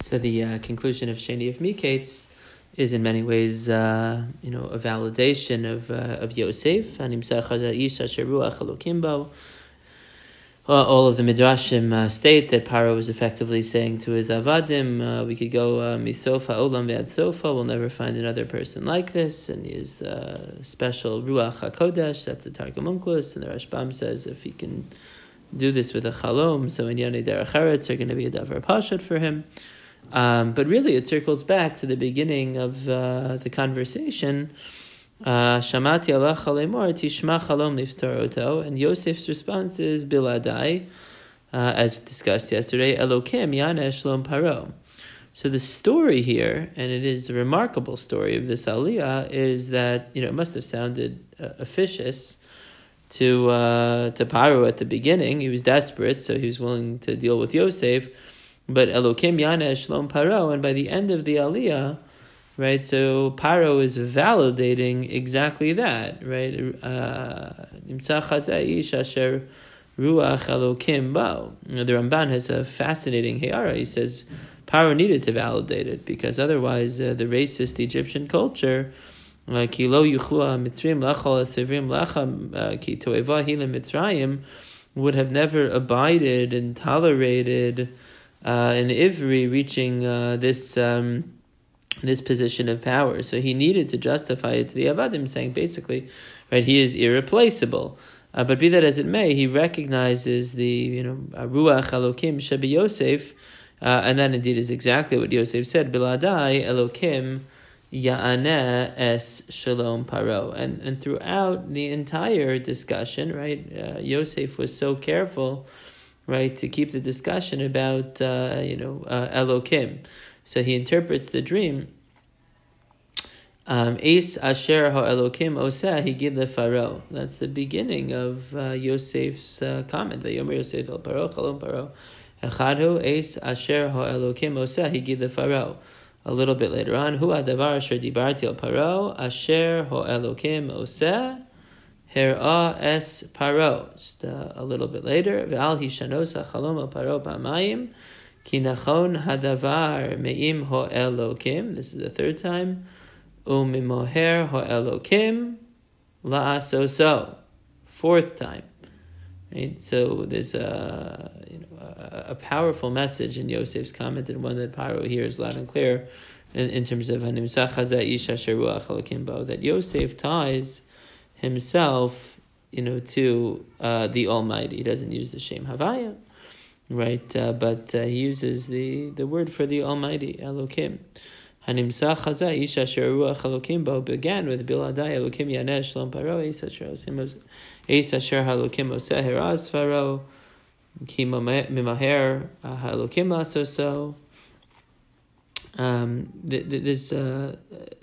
So the conclusion of Sheni of Miketz is in many ways, a validation of Yosef. All of the midrashim state that Paro was effectively saying to his avadim, "We could go misofa olam ve'ad sofa. We'll never find another person like this." And his special ruach hakodesh. That's the Targum Onkelos, and the Rashbam says if he can do this with a chalom, so in Yonei Derech Eretz are going to be a davar pashat for him. But really, it circles back to the beginning of the conversation. Shamati Alach Lemor Tishma Chalom Niftar Oto, and Yosef's response is Biladai, as discussed yesterday. Elokim Yanesh Lom Paro. So the story here, and it is a remarkable story of this aliyah, is that it must have sounded officious to Paro at the beginning. He was desperate, so he was willing to deal with Yosef. But Elokim Yanesh Lom Paro, and by the end of the aliyah, right, so Paro is validating exactly that, right? The Ramban has a fascinating heyara. He says Paro needed to validate it because otherwise the racist Egyptian culture, would have never abided and tolerated an Ivri reaching this position of power. So he needed to justify it to the Avadim, saying basically, right, he is irreplaceable. But be that as it may, he recognizes the Ruach Elokim Shebi Yosef, and that indeed is exactly what Yosef said, Biladai Elokim Ya'aneh es Shalom Paro. And throughout the entire discussion, right, Yosef was so careful, right, to keep the discussion about Elokim. So he interprets the dream. Eis asher ha'elokim oseh higid lefaro. That's the beginning of Yosef's comment. Vayomer Yosef el Paro chalom Paro echadhu eis asher ha'elokim oseh higid lefaro. A little bit later on, hu hadavar asher dibarti el Paro asher ha'elokim oseh her'a es Paro. Just a little bit later, ve'al hishanos ha'chalom el Paro b'amayim. Ki nachon hadavar me'im ho'elokim. This is the third time. Umimoher ho'elokim la'asoso. Fourth time. Right? So there's a powerful message in Yosef's comment, and one that Paro hears loud and clear in terms of Hanimsach Haza Isha Sheruach Elokim Bo, that Yosef ties himself to the Almighty. He doesn't use the Shem Havaya. Right, but he uses the word for the Almighty, Elokim. Hanimsach Haza Isha Sheruach Elokim Bo began with Biladai Elokim Yanesh Shalom Paro Eis Asher Halokim Oseh Heraz Faro Ki Mimaher Halokim Lasoso. There's a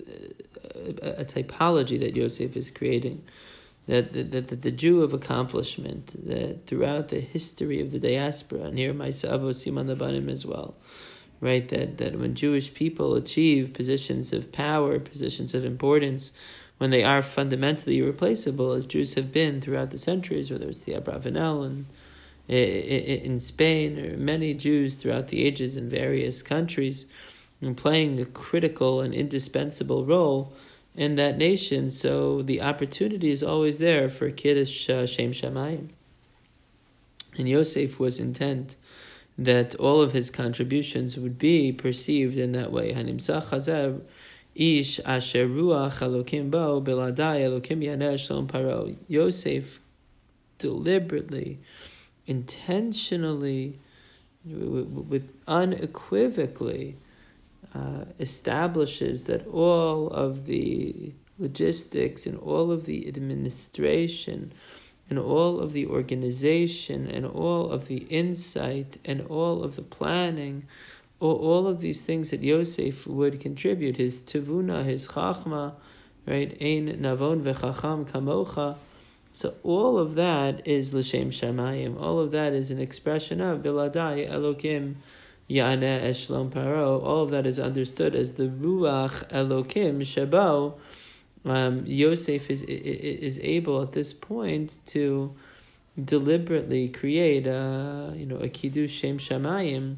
typology that Yosef is creating. That the Jew of accomplishment, that throughout the history of the diaspora, and here myself, Siman Labanim as well, right, that when Jewish people achieve positions of power, positions of importance, when they are fundamentally irreplaceable, as Jews have been throughout the centuries, whether it's the Abravanel in Spain, or many Jews throughout the ages in various countries, and playing a critical and indispensable role in that nation, so the opportunity is always there for Kiddush Shem Shamayim. And Yosef was intent that all of his contributions would be perceived in that way. Hanimsach Hazav Ish Asher Ruach Elokim Bo Biladai Elokim Yanesh Shalom Paro. Yosef deliberately, intentionally, with unequivocally establishes that all of the logistics and all of the administration and all of the organization and all of the insight and all of the planning, all of these things that Yosef would contribute, his tivuna, his chachma, right? Ein navon v'chacham kamocha. So all of that is l'shem shamayim. All of that is an expression of Biladai Elokim Ya'aneh es Shalom Paro. All of that is understood as the Ruach Elokim Shebo. Yosef is able at this point to deliberately create a Kiddush Shem Shamayim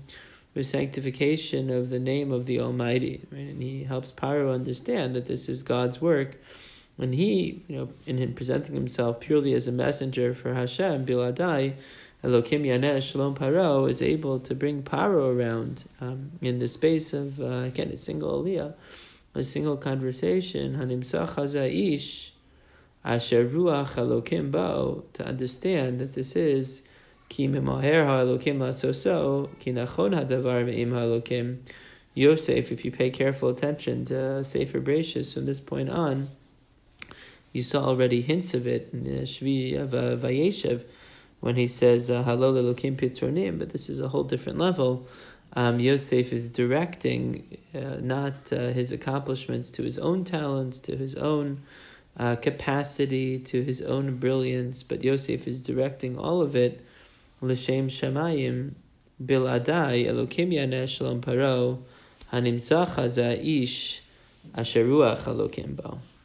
with sanctification of the name of the Almighty. Right? And he helps Paro understand that this is God's work. When he, in him presenting himself purely as a messenger for Hashem, Biladai, Elokim Yaneh Shalom Paro is able to bring Paro around in the space of, again, a single aliyah, a single conversation, Hanimsach Hazaish, Asher Ruach Elokim Bao, to understand that this is Ki Memoher HaElokim Lasoso, Ki Nachon HaDavar Me'im HaElokim. Yosef, if you pay careful attention to Sefer Bereshis from this point on, you saw already hints of it in the Shvi of Vayeshev, when he says Halol Elokim Pitronim, but this is a whole different level. Yosef is directing not his accomplishments to his own talents, to his own capacity, to his own brilliance, but Yosef is directing all of it L'Shem Shamayim Biladai Elokim Yaneh Shalom Paro Hanimsach Haza Ish Asher Ruach Elokim Bo.